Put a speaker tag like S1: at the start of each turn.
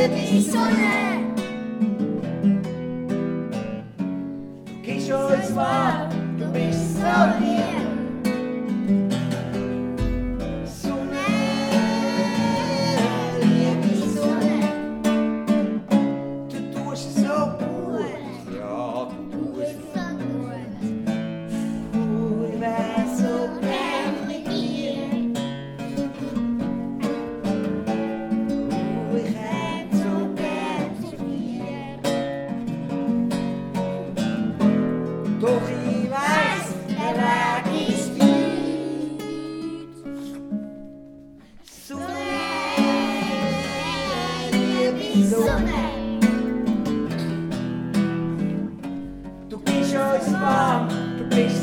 S1: liebe Sonne.
S2: Du gehst uns warm, du bist so lieb. Sonne, liebe Sonne. Du tust so gut. Ja, du tust
S1: So gut.
S2: ich wär so
S1: Gern mit dir.
S2: ich hätt so gern zu dir. Doch ich weiß, der Weg ist weit. Sonne, liebe Sonne. Du gehst uns warm, du bist